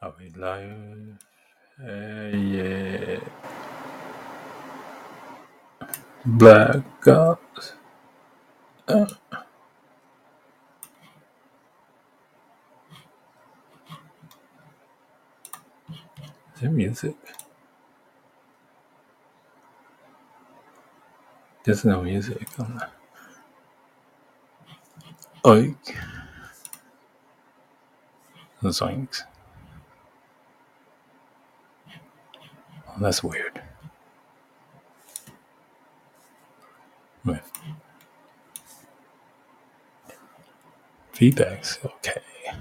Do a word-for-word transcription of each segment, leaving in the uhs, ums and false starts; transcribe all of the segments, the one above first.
Are we live? Uh, yeah. Black Ops. Uh, is there music? There's no music on that. Oink. Zoinks. Oh, that's weird. Wait. Feedbacks. Okay.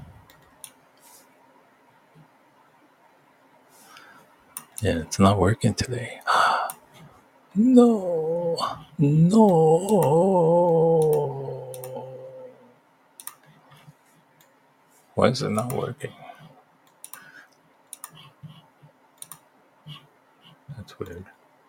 Yeah, it's not working today. No. No. Why is it not working? That's weird.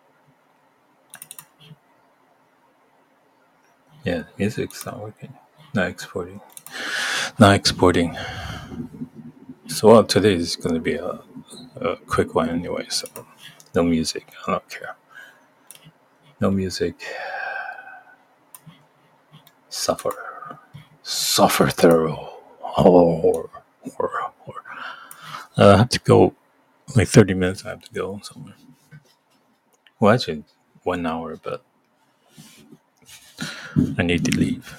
Yeah, music's not working. Not exporting. Not exporting. So, well, today is going to be a, a quick one anyway, so no music. I don't care. No music. Suffer. Suffer through. Horror. Horror. Horror. Uh, I have to go. Like thirty minutes, I have to go somewhere. Well, actually, one hour, but I need to leave.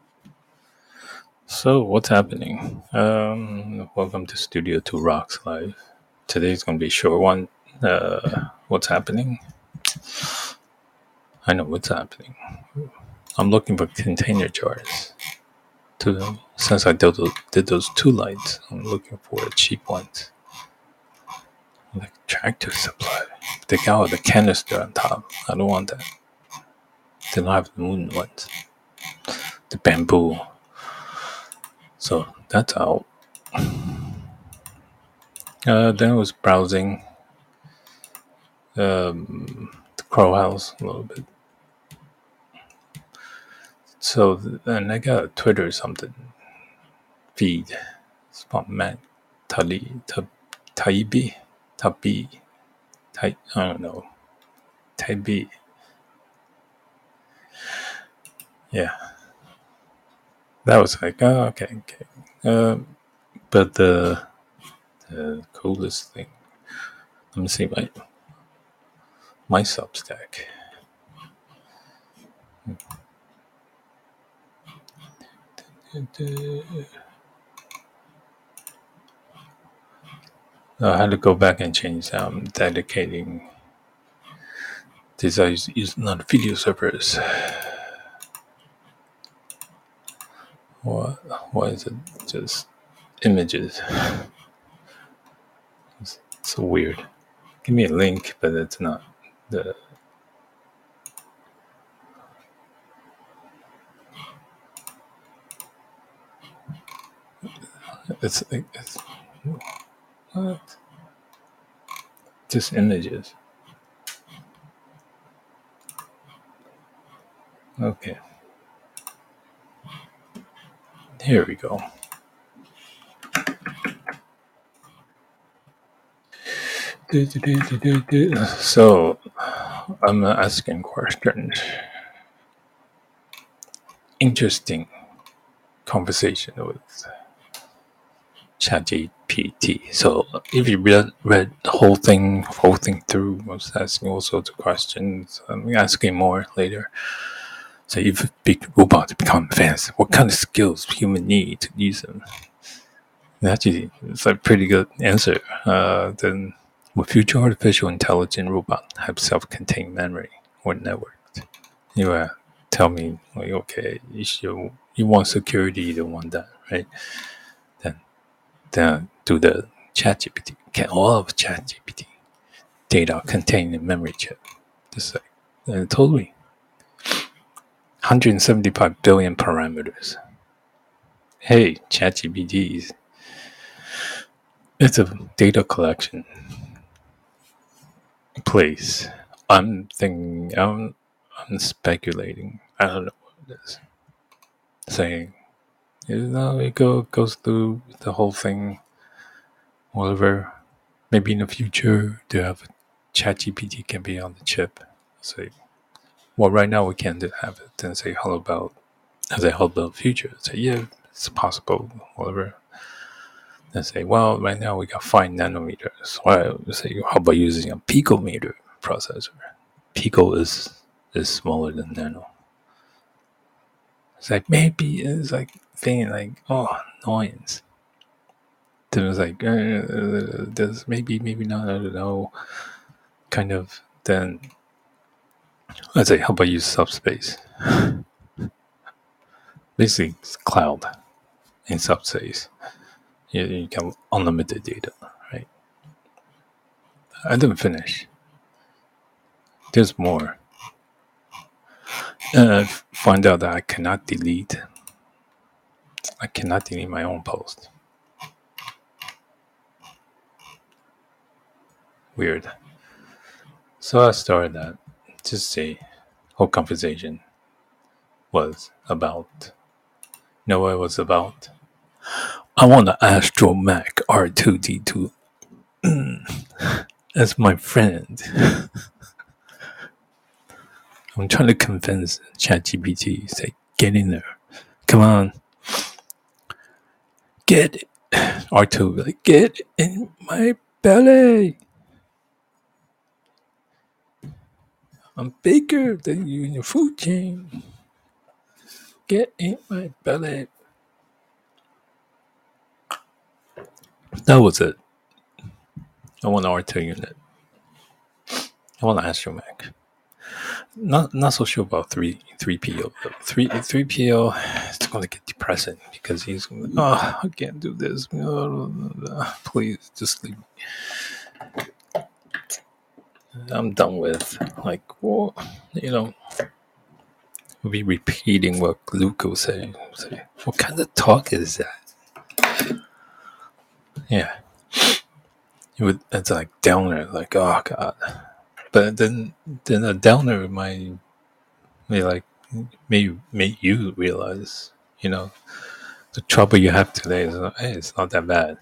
So, what's happening? Um, welcome to Studio Two Rocks Live. Today's going to be a short one. Uh, what's happening? I know what's happening. I'm looking for container jars. To, since I did those, did those two lights, I'm looking for cheap ones. Like tractor supply. They got with the canister on top. I don't want that. They don't have the moon ones. The bamboo. So that's out. Uh, then I was browsing um, the Crow House a little bit. So then I got a Twitter or something feed. It's from Matt Tali Taibi Tabi Tai. I don't know. Taibi. Yeah. That was like, oh, okay, okay. Uh, but the the coolest thing. Let me see my my Substack. I had to go back and change. Um, dedicating these are used not video servers. What? Why is it just images? It's so weird. Give me a link, but it's not the. It's, it's what? Just images. Okay. Here we go. So I'm asking questions. Interesting conversation with ChatGPT. So if you read, read the whole thing, whole thing through, I was asking all sorts of questions. I'm asking more later. So if big robots become advanced, what kind of skills human need to use them? Actually, it's a pretty good answer. Uh, then, will future artificial intelligent robot have self-contained memory or networked? You uh, tell me, like, okay, you should, you want security, you don't want that, right? Then, then do the ChatGPT. Can all of ChatGPT data contained in memory chip? Just like, uh, totally. one hundred seventy-five billion parameters. Hey, ChatGPT is it's a data collection place. I'm thinking, I'm, I'm speculating. I don't know what it is. Saying, you know, it go, goes through the whole thing. whatever. Maybe in the future, to have ChatGPT can be on the chip. Say, well, right now we can't have it. Then say, how about, I say, how about future? Say, yeah, it's possible, whatever. Then say, well, right now we got five nanometers. Well, say, how about using a picometer processor? Pico is is smaller than nano. It's like maybe it's like thinking like, oh, annoyance. Then it's like, uh, there's maybe maybe not. I don't know. Kind of. Then let's say, how about use subspace? Basically, it's cloud in subspace. You, you can unlimited data, right? I didn't finish. There's more. Uh, find out that I cannot delete. I cannot delete my own post. Weird. So I started that. Just say, whole conversation was about. You know what it was about? I want an Astromech R two D two as my friend. I'm trying to convince ChatGPT, say, get in there. Come on. Get it. R two, like, get in my belly. I'm bigger than you in your food chain. Get in my belly. That was it. I want an R two unit. I want an Astromech. Not not so sure about three three PO though. Three three PO it's gonna get depressing because he's gonna, oh, I can't do this. Please just leave me. I'm done with like, well, you know, we'll be repeating what Luke will say. say. What kind of talk is that? Yeah. It would, it's like downer, like, oh god. But then then a downer might may like may make you realize, you know, the trouble you have today is not, hey, it's not that bad.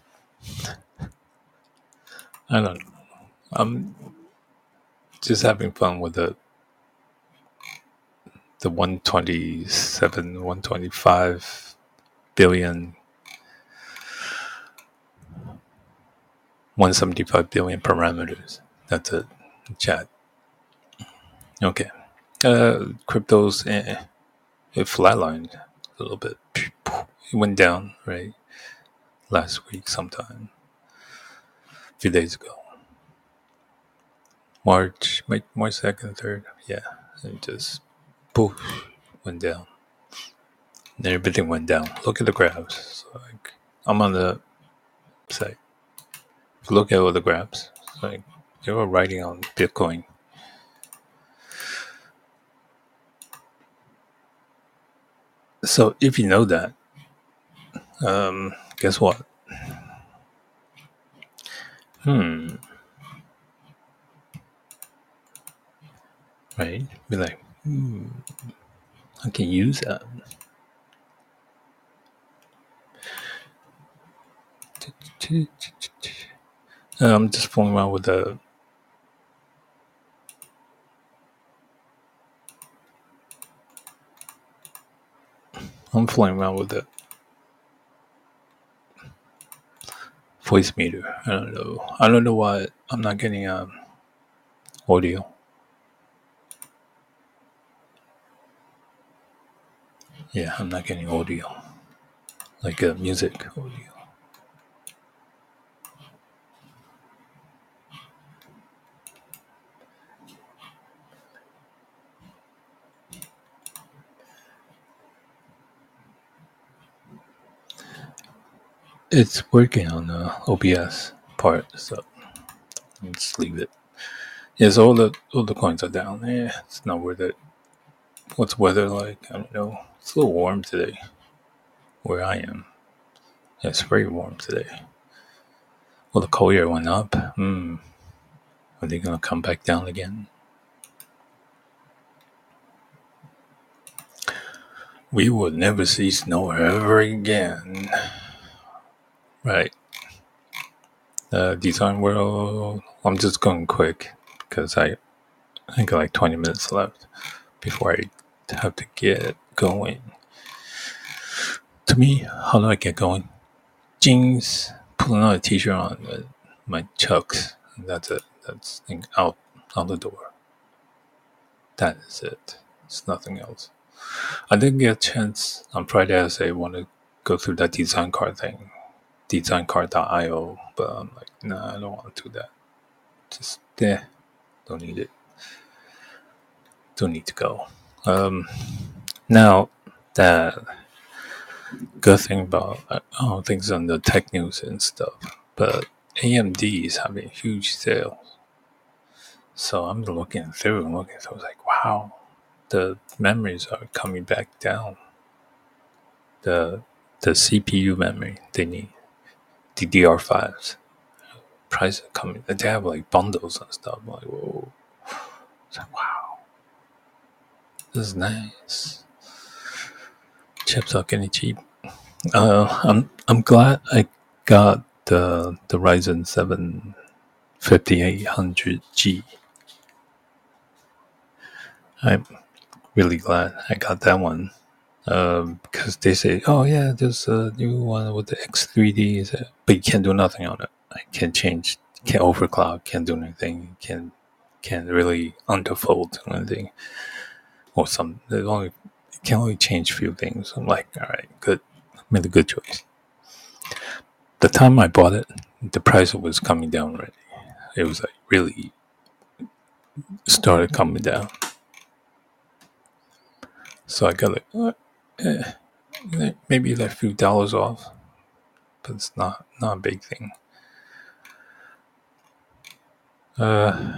I don't know. I'm just having fun with the the one twenty seven, one twenty five billion, one seventy five billion parameters. That's it. Chat. Okay. Uh, cryptos, eh, it flatlined a little bit. It went down, right? Last week, sometime, a few days ago. March, March second, third, yeah. It just poof, went down. And everything went down. Look at the graphs. So like, I'm on the site. If you look at all the graphs, like they were writing on Bitcoin. So if you know that, um, guess what? Hmm. Right? Be like, hmm, I can use that. I'm just fooling around with the I'm fooling around with the voice meter. I don't know. I don't know why I'm not getting um audio. Yeah, I'm not getting audio. Like uh, music audio. It's working on the O B S part, so let's leave it. Yes, all the all the coins are down. Yeah, it's not worth it. What's weather like? I don't know. It's a little warm today where I am. Yeah, it's very warm today. Well, the cold air went up. Hmm. Are they gonna come back down again? We will never see snow ever again. Right. uh, Design World. I'm just going quick because I, I got like twenty minutes left before I have to get going. To me, how do I get going? Jeans, put another t-shirt on, uh, my chucks, and that's it. That's out, out the door. That is it. It's nothing else. I didn't get a chance on Friday as I want to go through that design card thing, design card dot i o, but I'm like, nah, I don't want to do that. Just, eh, don't need it. Don't need to go. Um, now, that good thing about, oh, things on the tech news and stuff, but A M D is having huge sales. So I'm looking through and looking through. I was like, wow, the memories are coming back down. The the C P U memory they need, D D R fives, prices are coming. They have like bundles and stuff. I'm like, whoa. It's like, wow, this is nice. Chips are getting cheap. Uh, I'm I'm glad I got the the Ryzen seven fifty-eight hundred G. I'm really glad I got that one. Um, because they say, oh yeah, there's a new one with the X three D, but you can't do nothing on it. I can't change, can't overclock, can't do anything, can't can't really underfold anything, or some. There's only can only change a few things. I'm like, all right, good, made a good choice. The time I bought it, the price was coming down already. It was like really started coming down. So I got like, what? Eh, maybe like a few dollars off, but it's not not a big thing. Uh,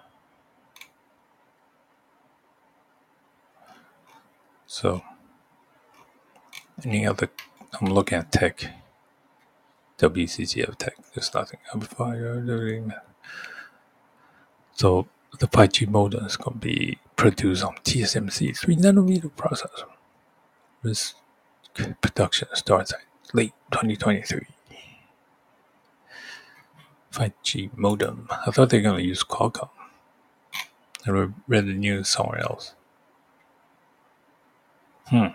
so any other? I'm looking at tech. W C C F tech. There's nothing. So the five G modem is going to be produced on T S M C three nanometer processor. This production starts at late twenty twenty-three. five G modem. I thought they were going to use Qualcomm. I read the news somewhere else. Hmm.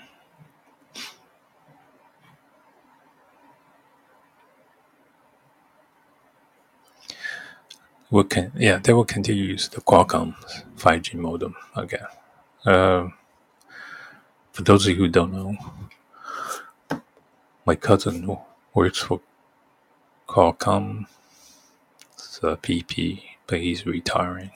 Will can yeah they will continue to use the Qualcomm five G modem again. Uh, for those of you who don't know, my cousin works for Qualcomm. It's a P P, but he's retiring.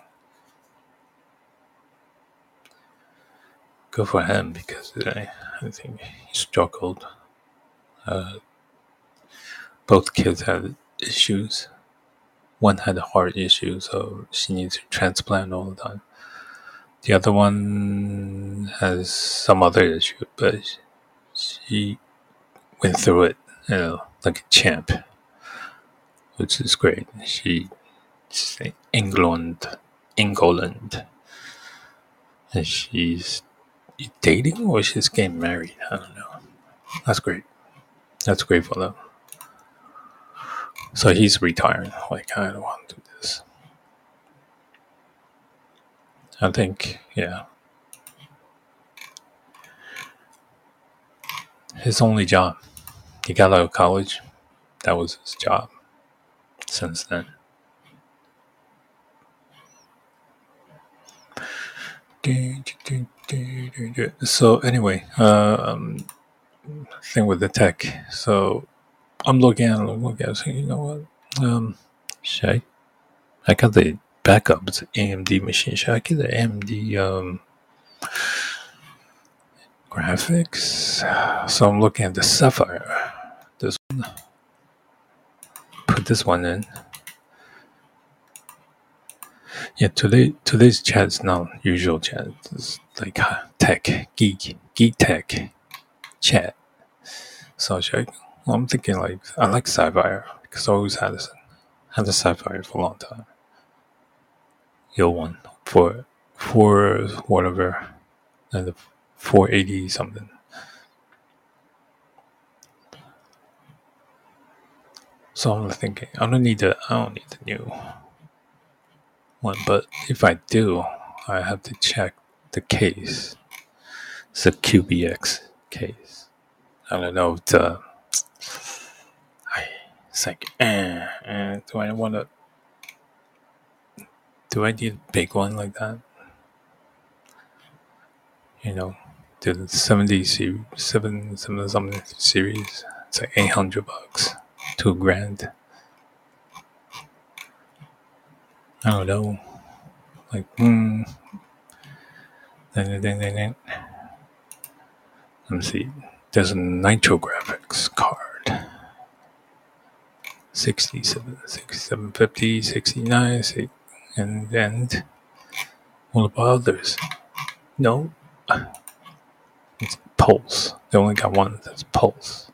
Good for him because I, I think he struggled. Uh, both kids had issues. One had a heart issue, so she needs to transplant all the time. The other one has some other issue, but she went through it, you know, like a champ, which is great. She, she's in England, England, and she's dating or she's getting married. I don't know. That's great. That's great for them. So he's retiring. Like, I don't want to do this. I think, yeah. His only job. He got out of college. That was his job since then. So anyway, um, thing with the tech. So I'm looking at it, looking at it, saying, you know what? Um, should I? I got the backup. It's an A M D machine. Should I get the A M D um, graphics? So I'm looking at the Sapphire. This one. Put this one in. Yeah, today today's chat is not usual chat. It's like tech, geek, geek tech chat. So I, I'm thinking like I like Sapphire because I always had this, had the Sapphire for a long time. Yo one for for whatever, and the four eighty something. So I'm thinking, I don't need the, I don't need the new one, but if I do, I have to check the case. It's a Q B X case. I don't know if the, it's like, eh, eh, do I want to, do I need a big one like that? You know, the seventy series, seven, seven something series. It's like eight hundred bucks, two grand. I don't know. Like, hmm. Ding, ding, ding, ding. Let me see. There's a Nitro Graphics card. sixty-seven, sixty-seven fifty, sixty-nine, and then what about others? No. It's Pulse. They only got one that's Pulse.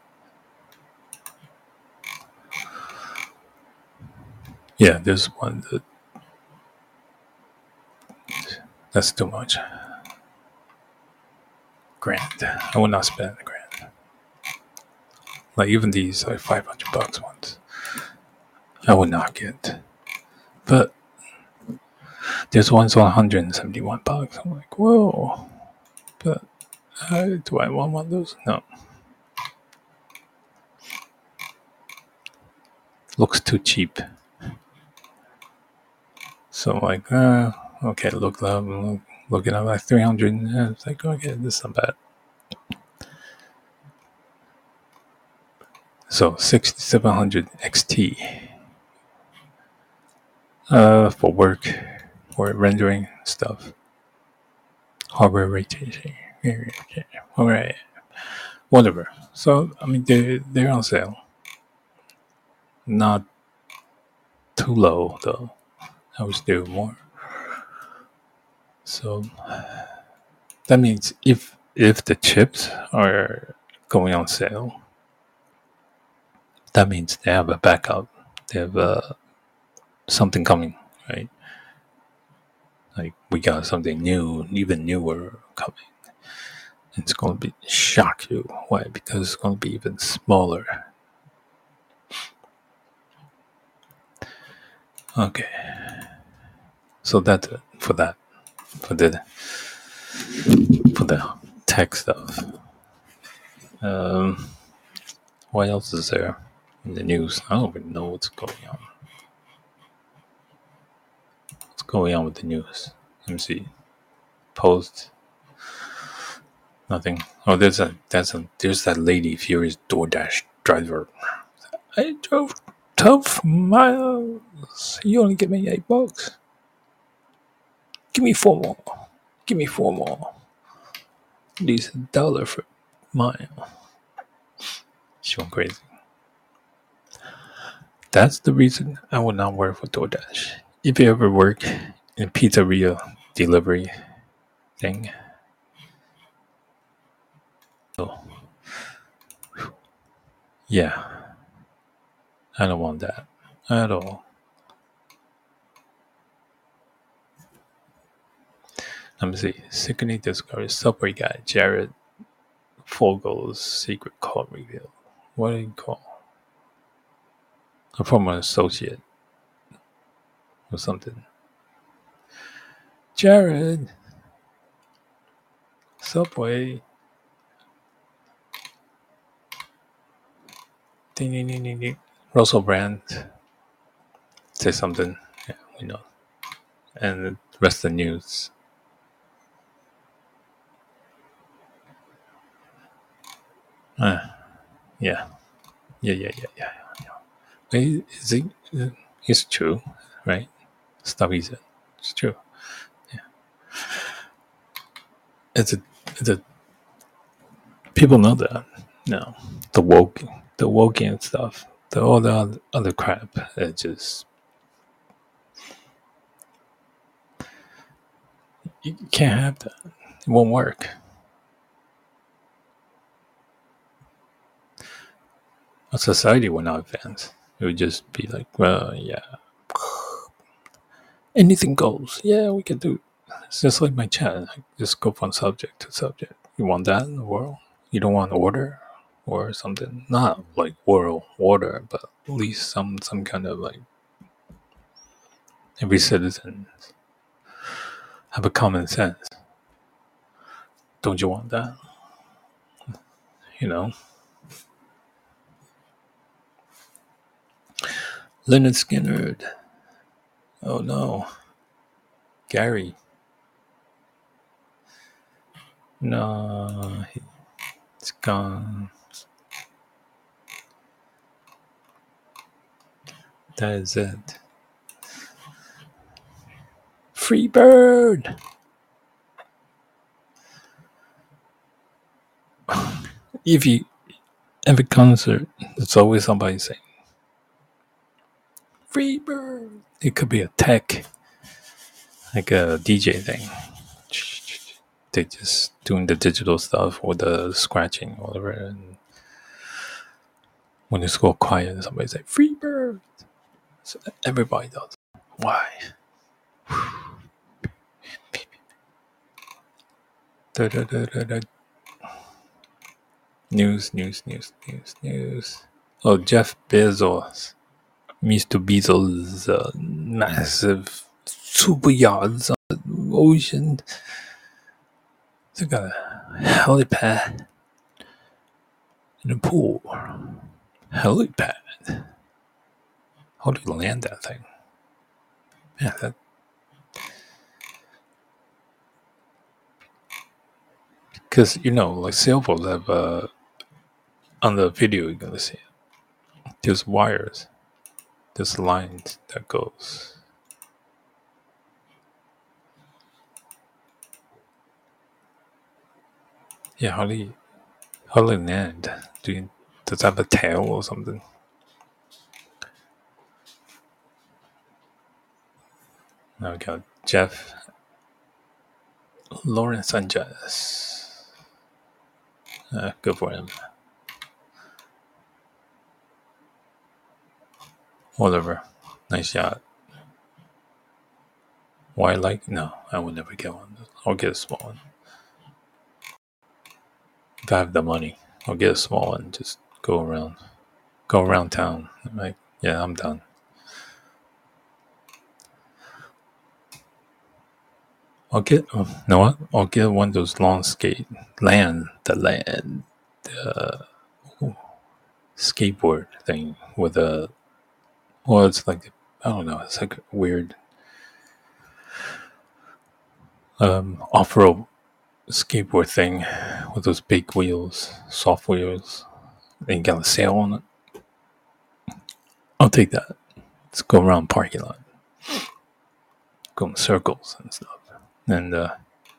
Yeah, there's one that that's too much. Grand. I would not spend a grand. Like even these like five hundred bucks ones. I would not get. But there's ones on one hundred seventy-one bucks. I'm like, whoa. But uh, do I want one of those? No. Looks too cheap. So I'm like, uh, okay, look up, look, look it up like three hundred. And it's like, okay, this is not bad. So sixty-seven hundred X T uh, for work, for rendering stuff. Hardware rotation. All right. Whatever. So, I mean, they, they're on sale. Not too low, though. I wish they were more. So, that means if if the chips are going on sale, that means they have a backup. They have uh, something coming, right? Like, we got something new, even newer coming. It's going to be shock you. Why? Because it's going to be even smaller. Okay. So that's it for that. For the for the tech stuff. Um, what else is there in the news? I don't even know what's going on. What's going on with the news? Let me see. Post. Nothing. Oh, there's a that's a there's that lady furious DoorDash driver. I drove twelve miles. You only give me eight bucks. Give me four more. Give me four more. These a dollar for mile. She went crazy. That's the reason I would not work for DoorDash. If you ever work in pizzeria delivery thing, so yeah, I don't want that at all. Let me see. Sickening discovery. Subway guy Jared Fogel's secret code revealed. What do you call? A former associate or something. Jared. Subway. Ding ding ding ding ding. Russell Brand. Say something. Yeah, we know. And the rest of the news. Uh, yeah. Yeah, yeah, yeah, yeah, yeah. Is it, it's true, right? Stuff he said. It's true. Yeah. It's a, it's a, people know that. No. The woke, the woke and stuff. The, all the other, other crap. It just, you can't have that. It won't work. A society will not advance. It would just be like, well, yeah. Anything goes. Yeah, we can do it. It's just like my chat. I just go from subject to subject. You want that in the world? You don't want order? or something. Not like world order, but at least some some kind of like every citizen have a common sense. Don't you want that? You know, Leonard Skinner. Oh no, Gary. No, it's gone. That is it. Free bird. If you every concert, there's always somebody saying free bird. It could be a tech, like a D J thing. They just doing the digital stuff or the scratching or whatever. And when it's go quiet, somebody say free bird. So everybody does. Why? Da, da, da, da, da. News, news, news, news, news. Oh, Jeff Bezos. Mister Bezos' uh, massive super yachts on the ocean. They got a helipad in a pool. Helipad. How do you land that thing? Yeah, that. Because, you know, like sailboats have, uh, on the video you're going to see it. There's wires. There's lines that goes. Yeah, how do you, how do you land? Do you, does it have a tail or something? Now we got Jeff Lawrence Sanchez. Uh, good for him. Whatever. Nice shot. Why like? No, I will never get one. I'll get a small one. If I have the money, I'll get a small one. Just go around. Go around town. I'm like, yeah, I'm done. I'll get, oh, you know what? I'll get one of those long skate, land, the land, the ooh, skateboard thing with a, well, it's like, I don't know, it's like a weird um, off-road skateboard thing with those big wheels, soft wheels, and you got a sail on it. I'll take that. Let's go around parking lot, go in circles and stuff, and uh,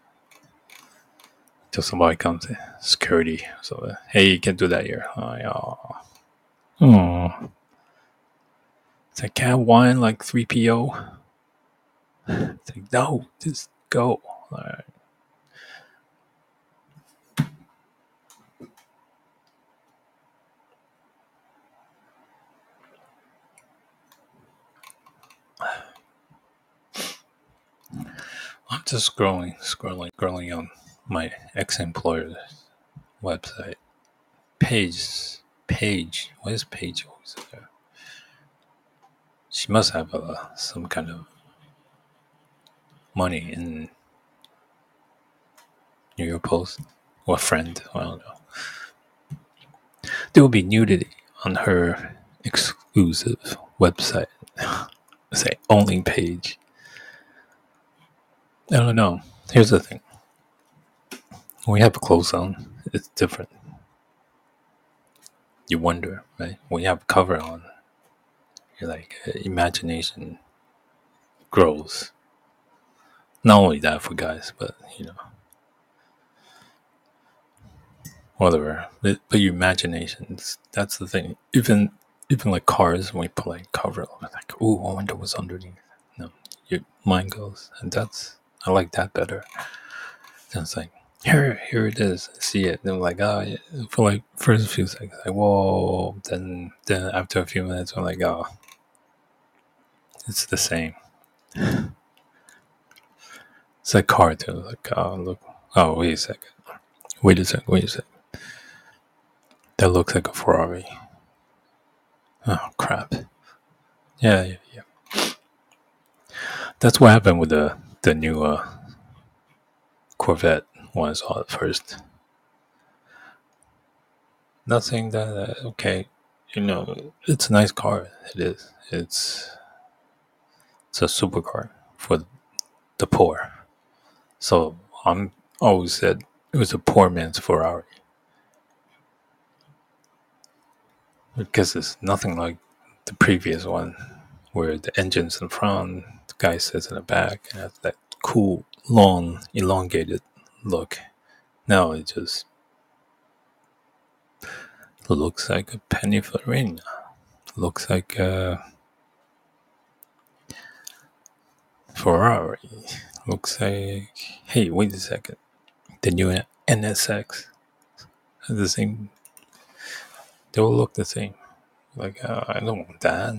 till somebody comes in, security. So, uh, hey, you can't do that here. Oh, yeah. Oh. It's like, can I whine like three P O? It's like, no, just go. All right. I'm just scrolling, scrolling, scrolling on my ex-employer's website. Page, page. What is page always there? She must have uh, some kind of money in New York Post or a friend. I don't know. There will be nudity on her exclusive website. Say only page. I don't know. Here's the thing. When you have clothes on, it's different. You wonder, right? When you have cover on, you're like, uh, imagination grows. Not only that for guys, but, you know, whatever. But, but your imagination, that's the thing. Even even like cars, when we put like cover, like, ooh, I wonder what's underneath. No, your mind goes, and that's, I like that better. And it's like, here, here it is. See it. And I'm like, oh, yeah. For like first few seconds, like, whoa. Then, then after a few minutes, I'm like, oh, it's the same. It's like car too. Like, oh, look. Oh, wait a second. Wait a second. Wait a second. that looks like a Ferrari. Oh crap! Yeah, yeah, yeah. That's what happened with the the new uh, Corvette when I saw it first. Nothing that uh, okay, you know, it's a nice car. It is. It's it's a supercar for the poor. So I'm always said it was a poor man's Ferrari because it's nothing like the previous one, where the engine's in front, the guy sits in the back, and has that cool, long, elongated look. Now it just looks like a Pininfarina. Looks like a Ferrari. Looks like, hey, wait a second. The new N S X has the same. They all look the same. Like uh, I don't want that.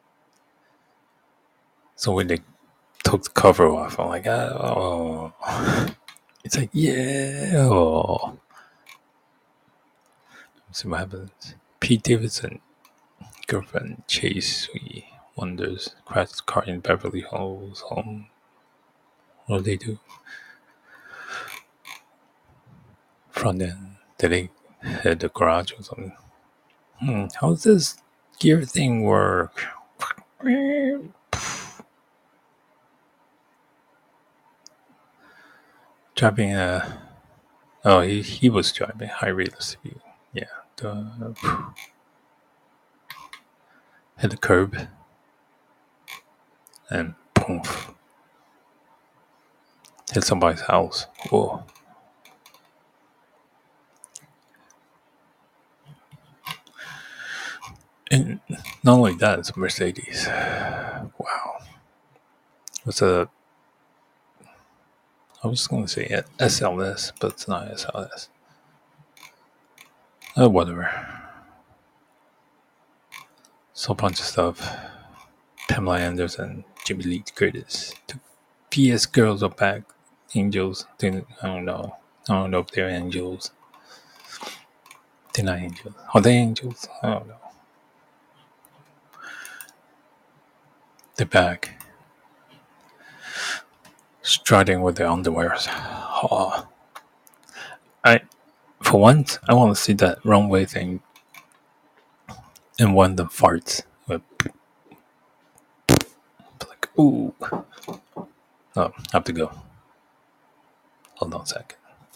So when they took the cover off, I'm like, oh, it's like yeah. Oh. Let's see what happens. Pete Davidson, girlfriend Chase, we wonders crashed car in Beverly Hills home. What do they do? Front end. Did they hit the garage or something? Hmm, how does this gear thing work? Driving a. Oh, he, he was driving high rate of speed. Yeah. The, hit the curb. And boom. Hit somebody's house. Whoa. And not only that, it's a Mercedes. Wow. It's a. I was going to say S L S, but it's not S L S. Oh, whatever. So a bunch of stuff. Pamela Anderson, Jimmy Lee Curtis. The P S girls are back. Angels. They, I don't know. I don't know if they're angels. They're not angels. Are they angels? I don't know. They're back. Striding with their underwears. Oh. I, for once, I want to see that runway thing. And one of them farts. Like, ooh. Oh, I have to go. Hold on a second.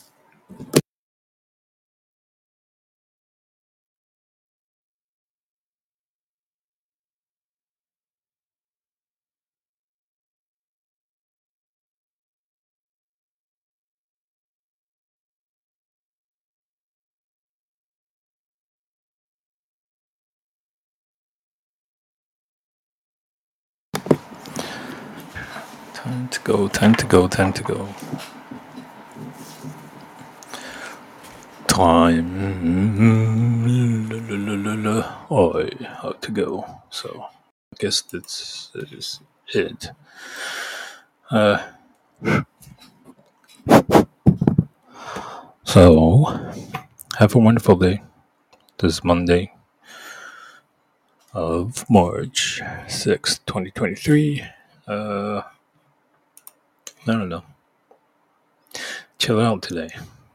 Time to go, time to go, time to go. Time. I have to go. So I guess that's, that is it. Uh, so have a wonderful day. This is Monday of March sixth, twenty twenty-three. Uh, I don't know. Chill out today.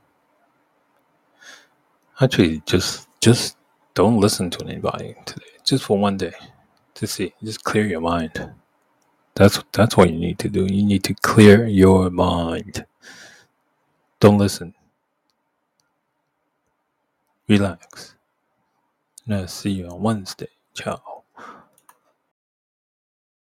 Actually, just just don't listen to anybody today. Just for one day. To see. Just clear your mind. That's that's what you need to do. You need to clear your mind. Don't listen. Relax. And I'll see you on Wednesday. Ciao.